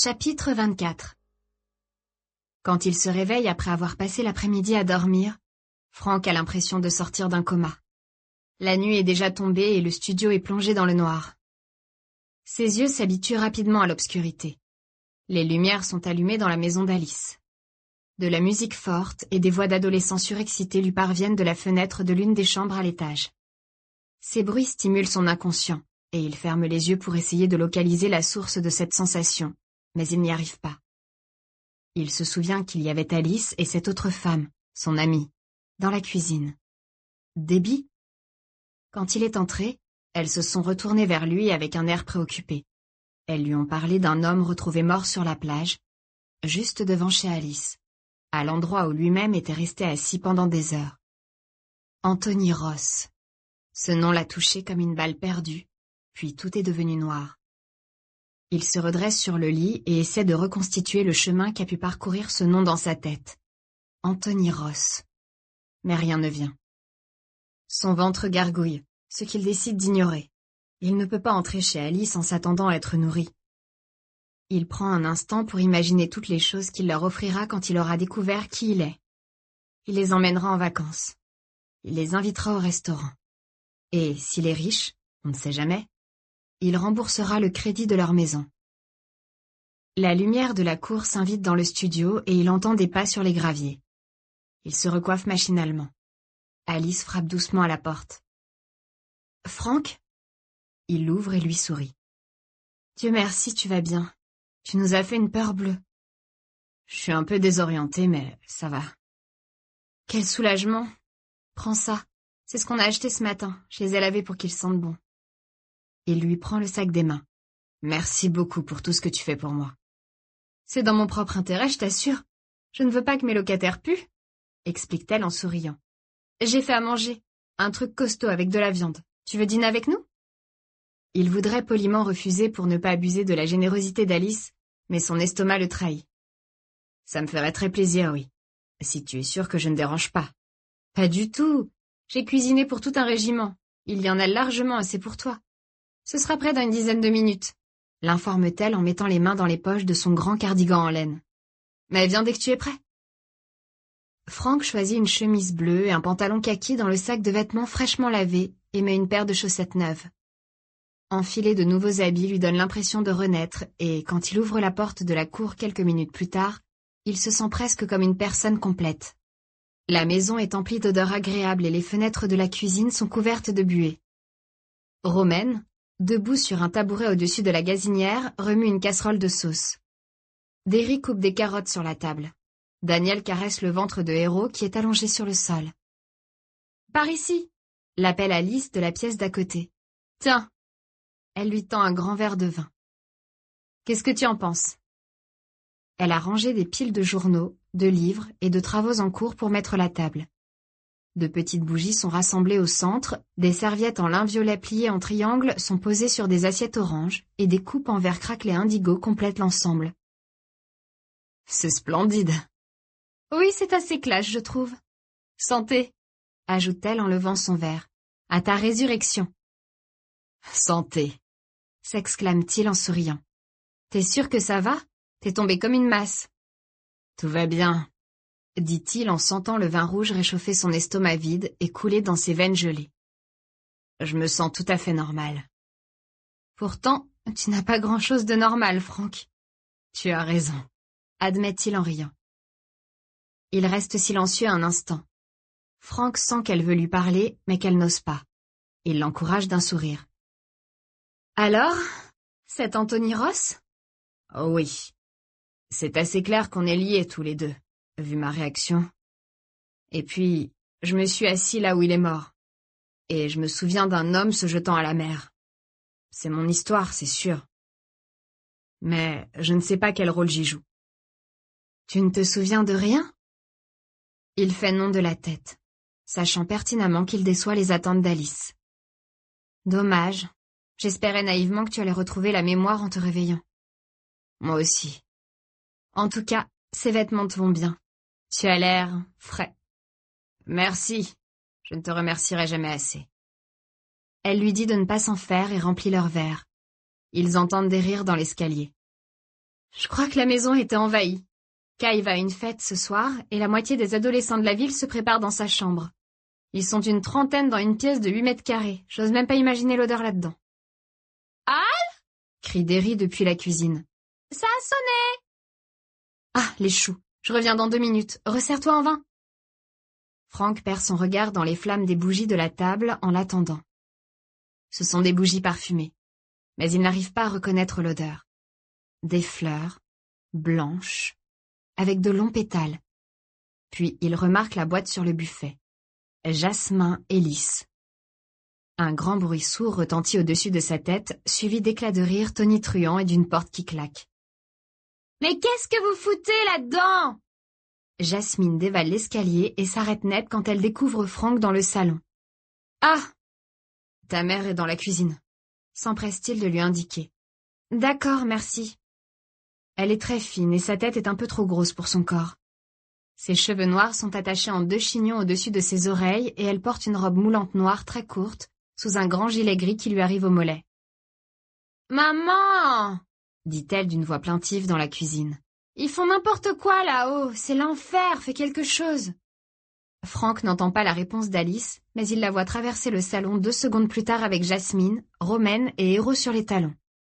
Chapitre 24. Quand il se réveille après avoir passé l'après-midi à dormir, Frank a l'impression de sortir d'un coma. La nuit est déjà tombée et le studio est plongé dans le noir. Ses yeux s'habituent rapidement à l'obscurité. Les lumières sont allumées dans la maison d'Alice. De la musique forte et des voix d'adolescents surexcités lui parviennent de la fenêtre de l'une des chambres à l'étage. Ces bruits stimulent son inconscient, et il ferme les yeux pour essayer de localiser la source de cette sensation, mais il n'y arrive pas. Il se souvient qu'il y avait Alice et cette autre femme, son amie, dans la cuisine. Debbie? Quand il est entré, elles se sont retournées vers lui avec un air préoccupé. Elles lui ont parlé d'un homme retrouvé mort sur la plage, juste devant chez Alice, à l'endroit où lui-même était resté assis pendant des heures. Anthony Ross. Ce nom l'a touché comme une balle perdue, puis tout est devenu noir. Il se redresse sur le lit et essaie de reconstituer le chemin qu'a pu parcourir ce nom dans sa tête. Anthony Ross. Mais rien ne vient. Son ventre gargouille, ce qu'il décide d'ignorer. Il ne peut pas entrer chez Alice en s'attendant à être nourri. Il prend un instant pour imaginer toutes les choses qu'il leur offrira quand il aura découvert qui il est. Il les emmènera en vacances. Il les invitera au restaurant. Et s'il est riche, on ne sait jamais, il remboursera le crédit de leur maison. La lumière de la cour s'invite dans le studio et il entend des pas sur les graviers. Il se recoiffe machinalement. Alice frappe doucement à la porte. « Frank ?» Il l'ouvre et lui sourit. « Dieu merci, tu vas bien. Tu nous as fait une peur bleue. » « Je suis un peu désorienté, mais ça va. »« Quel soulagement. Prends ça. C'est ce qu'on a acheté ce matin. Je les ai lavés pour qu'ils sentent bon. » Il lui prend le sac des mains. « Merci beaucoup pour tout ce que tu fais pour moi. »« C'est dans mon propre intérêt, je t'assure. Je ne veux pas que mes locataires puent, » explique-t-elle en souriant. « J'ai fait à manger. Un truc costaud avec de la viande. Tu veux dîner avec nous ?» Il voudrait poliment refuser pour ne pas abuser de la générosité d'Alice, mais son estomac le trahit. « Ça me ferait très plaisir, oui. Si tu es sûre que je ne dérange pas. »« Pas du tout. J'ai cuisiné pour tout un régiment. Il y en a largement assez pour toi. Ce sera près dans une dizaine de minutes, » l'informe-t-elle en mettant les mains dans les poches de son grand cardigan en laine. « Mais viens dès que tu es prêt. » Frank choisit une chemise bleue et un pantalon kaki dans le sac de vêtements fraîchement lavés et met une paire de chaussettes neuves. Enfiler de nouveaux habits lui donne l'impression de renaître et, quand il ouvre la porte de la cour quelques minutes plus tard, il se sent presque comme une personne complète. La maison est emplie d'odeurs agréables et les fenêtres de la cuisine sont couvertes de buée. Romaine, debout sur un tabouret au-dessus de la gazinière, remue une casserole de sauce. Derry coupe des carottes sur la table. Daniel caresse le ventre de Héros qui est allongé sur le sol. « Par ici !» l'appelle Alice de la pièce d'à côté. « Tiens !» Elle lui tend un grand verre de vin. « Qu'est-ce que tu en penses ?» Elle a rangé des piles de journaux, de livres et de travaux en cours pour mettre la table. De petites bougies sont rassemblées au centre, des serviettes en lin violet pliées en triangle sont posées sur des assiettes oranges et des coupes en verre craquelé indigo complètent l'ensemble. « C'est splendide !»« Oui, c'est assez classe, je trouve. »« Santé !» ajoute-t-elle en levant son verre. « À ta résurrection !»« Santé !» s'exclame-t-il en souriant. « T'es sûr que ça va ? T'es tombé comme une masse. »« Tout va bien, » dit-il en sentant le vin rouge réchauffer son estomac vide et couler dans ses veines gelées. « Je me sens tout à fait normal. »« Pourtant, tu n'as pas grand-chose de normal, Frank. »« Tu as raison, » admet-il en riant. Il reste silencieux un instant. Frank sent qu'elle veut lui parler, mais qu'elle n'ose pas. Il l'encourage d'un sourire. « Alors, c'est Anthony Ross ?»« Oh oui. C'est assez clair qu'on est liés tous les deux, vu ma réaction. Et puis, je me suis assis là où il est mort. Et je me souviens d'un homme se jetant à la mer. C'est mon histoire, c'est sûr. Mais je ne sais pas quel rôle j'y joue. »« Tu ne te souviens de rien ?» Il fait non de la tête, sachant pertinemment qu'il déçoit les attentes d'Alice. « Dommage. J'espérais naïvement que tu allais retrouver la mémoire en te réveillant. »« Moi aussi. En tout cas, ces vêtements te vont bien. Tu as l'air frais. »« Merci. Je ne te remercierai jamais assez. » Elle lui dit de ne pas s'en faire et remplit leur verre. Ils entendent des rires dans l'escalier. Je crois que la maison était envahie. Kai va à une fête ce soir et la moitié des adolescents de la ville se préparent dans sa chambre. Ils sont une trentaine dans une pièce de 8 mètres carrés. J'ose même pas imaginer l'odeur là-dedans. « Al !» crie Derry depuis la cuisine. « Ça a sonné !»« Ah, les choux. Je reviens dans 2 minutes. Resserre-toi en vin. » Frank perd son regard dans les flammes des bougies de la table en l'attendant. Ce sont des bougies parfumées, mais il n'arrive pas à reconnaître l'odeur. Des fleurs, blanches, avec de longs pétales. Puis il remarque la boîte sur le buffet. Jasmin et lisse. Un grand bruit sourd retentit au-dessus de sa tête, suivi d'éclats de rire tonitruants et d'une porte qui claque. « Mais qu'est-ce que vous foutez là-dedans ?» Jasmine dévale l'escalier et s'arrête net quand elle découvre Frank dans le salon. « Ah ! Ta mère est dans la cuisine. » s'empresse-t-il de lui indiquer. « D'accord, merci. » Elle est très fine et sa tête est un peu trop grosse pour son corps. Ses cheveux noirs sont attachés en 2 chignons au-dessus de ses oreilles et elle porte une robe moulante noire très courte, sous un grand gilet gris qui lui arrive au mollet. « Maman !» dit-elle d'une voix plaintive dans la cuisine. « Ils font n'importe quoi là-haut, c'est l'enfer, fais quelque chose !» Frank n'entend pas la réponse d'Alice, mais il la voit traverser le salon 2 secondes plus tard avec Jasmine, Romaine et Héros sur les talons.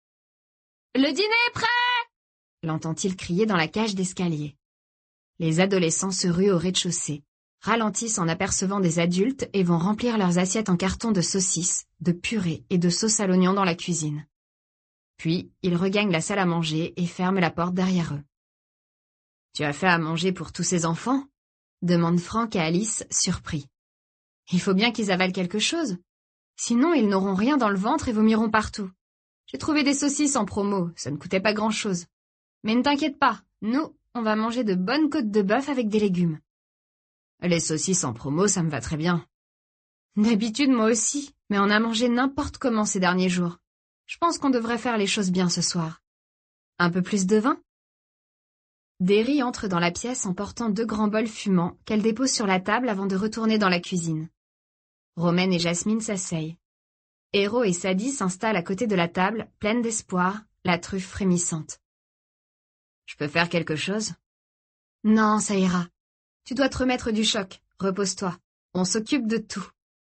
« Le dîner est prêt !» l'entend-il crier dans la cage d'escalier. Les adolescents se ruent au rez-de-chaussée, ralentissent en apercevant des adultes et vont remplir leurs assiettes en carton de saucisses, de purée et de sauce à l'oignon dans la cuisine. Puis, ils regagnent la salle à manger et ferment la porte derrière eux. « Tu as fait à manger pour tous ces enfants ?» demande Frank à Alice, surpris. « Il faut bien qu'ils avalent quelque chose. Sinon, ils n'auront rien dans le ventre et vomiront partout. J'ai trouvé des saucisses en promo, ça ne coûtait pas grand-chose. Mais ne t'inquiète pas, nous, on va manger de bonnes côtes de bœuf avec des légumes. » Les saucisses en promo, ça me va très bien. D'habitude, moi aussi, mais on a mangé n'importe comment ces derniers jours. Je pense qu'on devrait faire les choses bien ce soir. Un peu plus de vin ? Derry entre dans la pièce en portant 2 grands bols fumants qu'elle dépose sur la table avant de retourner dans la cuisine. Romaine et Jasmine s'asseyent. Héros et Sadie s'installent à côté de la table, pleine d'espoir, la truffe frémissante. « Je peux faire quelque chose ? » ?»« Non, ça ira. Tu dois te remettre du choc. Repose-toi. On s'occupe de tout. »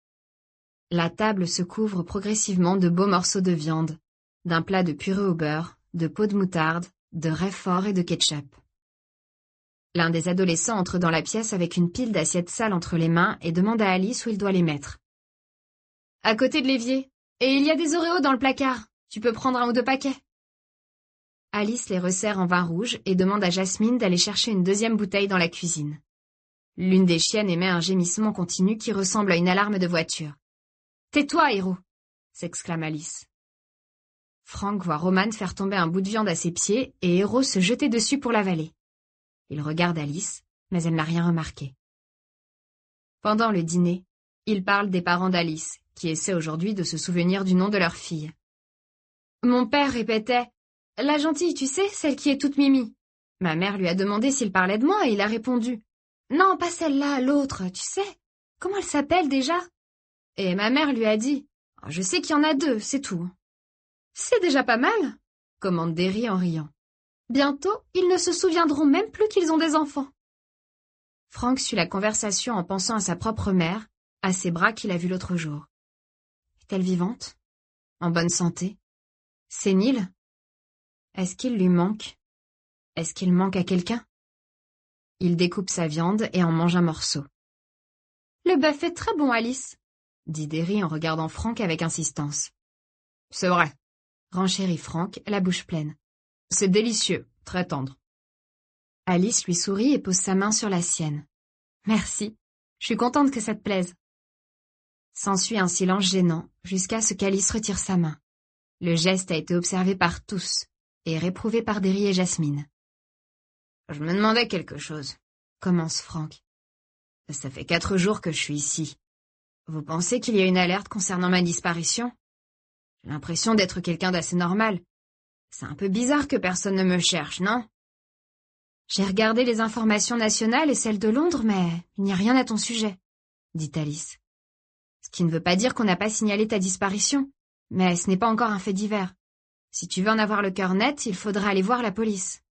La table se couvre progressivement de beaux morceaux de viande, d'un plat de purée au beurre, de peau de moutarde, de raie fort et de ketchup. L'un des adolescents entre dans la pièce avec une pile d'assiettes sales entre les mains et demande à Alice où il doit les mettre. « À côté de l'évier. Et il y a des Oreos dans le placard. Tu peux prendre 1 ou 2 paquets. » Alice les resserre en vin rouge et demande à Jasmine d'aller chercher une 2e bouteille dans la cuisine. L'une des chiennes émet un gémissement continu qui ressemble à une alarme de voiture. « Tais-toi, Héros !» s'exclame Alice. Frank voit Roman faire tomber un bout de viande à ses pieds et Héros se jeter dessus pour l'avaler. Il regarde Alice, mais elle n'a rien remarqué. Pendant le dîner, il parle des parents d'Alice, qui essaient aujourd'hui de se souvenir du nom de leur fille. « Mon père répétait « La gentille, tu sais, celle qui est toute mimi. » Ma mère lui a demandé s'il parlait de moi et il a répondu « Non, pas celle-là, l'autre, tu sais. Comment elle s'appelle déjà ?» Et ma mère lui a dit « Je sais qu'il y en a 2, c'est tout. » « C'est déjà pas mal, » commande Derry en riant. « Bientôt, ils ne se souviendront même plus qu'ils ont des enfants. » Frank suit la conversation en pensant à sa propre mère, à ses bras qu'il a vus l'autre jour. Est-elle vivante ? En bonne santé ? Sénile ? Est-ce qu'il lui manque ? Est-ce qu'il manque à quelqu'un ? Il découpe sa viande et en mange un morceau. « Le bœuf est très bon, Alice, » dit Derry en regardant Frank avec insistance. « C'est vrai, » renchérit Frank, la bouche pleine. « C'est délicieux, très tendre. » Alice lui sourit et pose sa main sur la sienne. « Merci, je suis contente que ça te plaise. » S'ensuit un silence gênant, jusqu'à ce qu'Alice retire sa main. Le geste a été observé par tous, et réprouvé par Derry et Jasmine. « Je me demandais quelque chose, » commence Frank. « Ça fait 4 jours que je suis ici. Vous pensez qu'il y a une alerte concernant ma disparition ? J'ai l'impression d'être quelqu'un d'assez normal. C'est un peu bizarre que personne ne me cherche, non ? » J'ai regardé les informations nationales et celles de Londres, mais il n'y a rien à ton sujet, dit Alice. Ce qui ne veut pas dire qu'on n'a pas signalé ta disparition, mais ce n'est pas encore un fait divers. Si tu veux en avoir le cœur net, il faudra aller voir la police.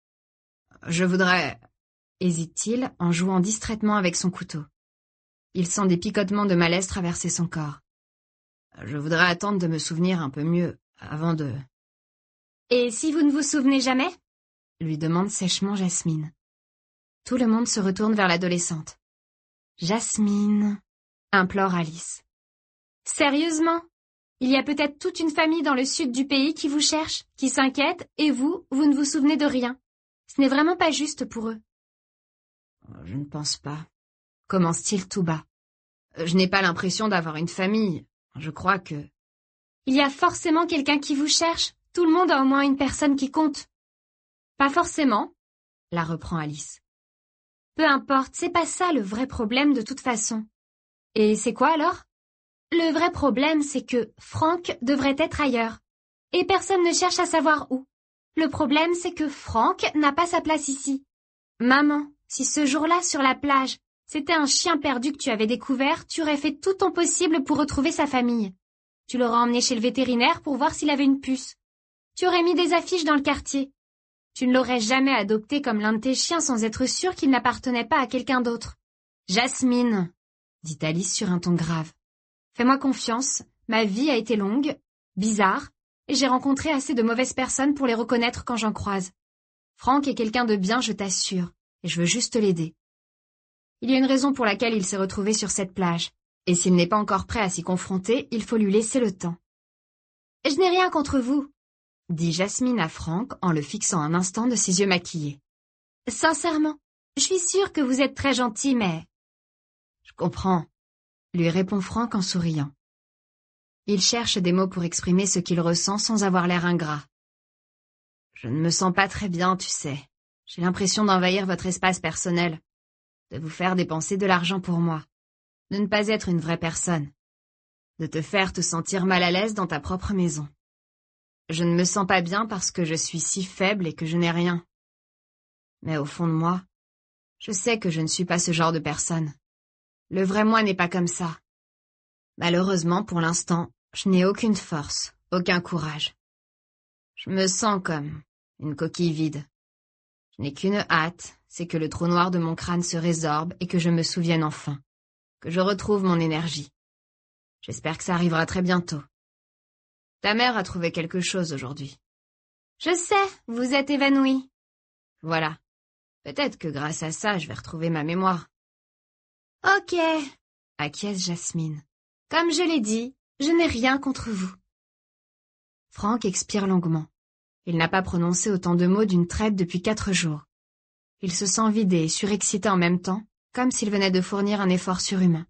Je voudrais... hésite-t-il en jouant distraitement avec son couteau. Il sent des picotements de malaise traverser son corps. Je voudrais attendre de me souvenir un peu mieux, avant de... Et si vous ne vous souvenez jamais? Lui demande sèchement Jasmine. Tout le monde se retourne vers l'adolescente. Jasmine, implore Alice. Sérieusement? Il y a peut-être toute une famille dans le sud du pays qui vous cherche, qui s'inquiète, et vous ne vous souvenez de rien. Ce n'est vraiment pas juste pour eux. Je ne pense pas. Commence-t-il tout bas. Je n'ai pas l'impression d'avoir une famille. Je crois que... Il y a forcément quelqu'un qui vous cherche. Tout le monde a au moins une personne qui compte. Pas forcément, la reprend Alice. Peu importe, c'est pas ça le vrai problème de toute façon. Et c'est quoi alors? Le vrai problème, c'est que Franck devrait être ailleurs. Et personne ne cherche à savoir où. Le problème, c'est que Franck n'a pas sa place ici. Maman, si ce jour-là, sur la plage, c'était un chien perdu que tu avais découvert, tu aurais fait tout ton possible pour retrouver sa famille. Tu l'aurais emmené chez le vétérinaire pour voir s'il avait une puce. Tu aurais mis des affiches dans le quartier. Tu ne l'aurais jamais adopté comme l'un de tes chiens sans être sûr qu'il n'appartenait pas à quelqu'un d'autre. Jasmine, dit Alice sur un ton grave. Fais-moi confiance, ma vie a été longue, bizarre, et j'ai rencontré assez de mauvaises personnes pour les reconnaître quand j'en croise. Franck est quelqu'un de bien, je t'assure, et je veux juste l'aider. Il y a une raison pour laquelle il s'est retrouvé sur cette plage, et s'il n'est pas encore prêt à s'y confronter, il faut lui laisser le temps. Je n'ai rien contre vous, dit Jasmine à Franck en le fixant un instant de ses yeux maquillés. Sincèrement, je suis sûre que vous êtes très gentil, mais... Je comprends, lui répond Franck en souriant. Il cherche des mots pour exprimer ce qu'il ressent sans avoir l'air ingrat. Je ne me sens pas très bien, tu sais. J'ai l'impression d'envahir votre espace personnel, de vous faire dépenser de l'argent pour moi, de ne pas être une vraie personne, de te faire te sentir mal à l'aise dans ta propre maison. Je ne me sens pas bien parce que je suis si faible et que je n'ai rien. Mais au fond de moi, je sais que je ne suis pas ce genre de personne. Le vrai moi n'est pas comme ça. Malheureusement, pour l'instant, je n'ai aucune force, aucun courage. Je me sens comme une coquille vide. Je n'ai qu'une hâte, c'est que le trou noir de mon crâne se résorbe et que je me souvienne enfin, que je retrouve mon énergie. J'espère que ça arrivera très bientôt. Ta mère a trouvé quelque chose aujourd'hui. Je sais, vous êtes évanouie. Voilà. Peut-être que grâce à ça, je vais retrouver ma mémoire. Ok, acquiesce Jasmine. Comme je l'ai dit, je n'ai rien contre vous. Franck expire longuement. Il n'a pas prononcé autant de mots d'une traite depuis 4 jours. Il se sent vidé et surexcité en même temps, comme s'il venait de fournir un effort surhumain.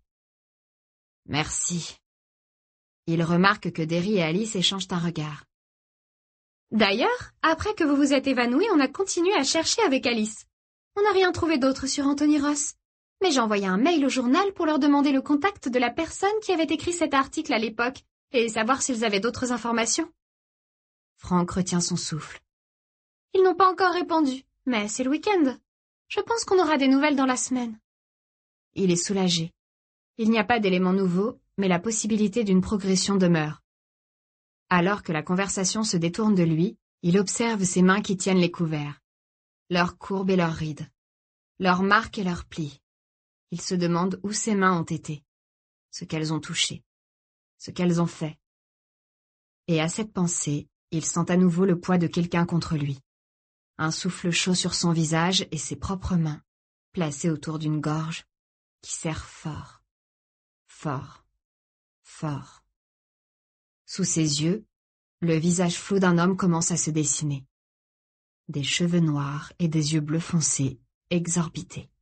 Merci. Il remarque que Derry et Alice échangent un regard. D'ailleurs, après que vous vous êtes évanouie, on a continué à chercher avec Alice. On n'a rien trouvé d'autre sur Anthony Ross. Mais j'ai envoyé un mail au journal pour leur demander le contact de la personne qui avait écrit cet article à l'époque et savoir s'ils avaient d'autres informations. Franck retient son souffle. Ils n'ont pas encore répondu, mais c'est le week-end. Je pense qu'on aura des nouvelles dans la semaine. Il est soulagé. Il n'y a pas d'éléments nouveaux, mais la possibilité d'une progression demeure. Alors que la conversation se détourne de lui, il observe ses mains qui tiennent les couverts, leurs courbes et leurs rides, leurs marques et leurs plis. Il se demande où ses mains ont été, ce qu'elles ont touché, ce qu'elles ont fait. Et à cette pensée, il sent à nouveau le poids de quelqu'un contre lui. Un souffle chaud sur son visage et ses propres mains, placées autour d'une gorge, qui serre fort, fort, fort. Sous ses yeux, le visage flou d'un homme commence à se dessiner. Des cheveux noirs et des yeux bleus foncés, exorbités.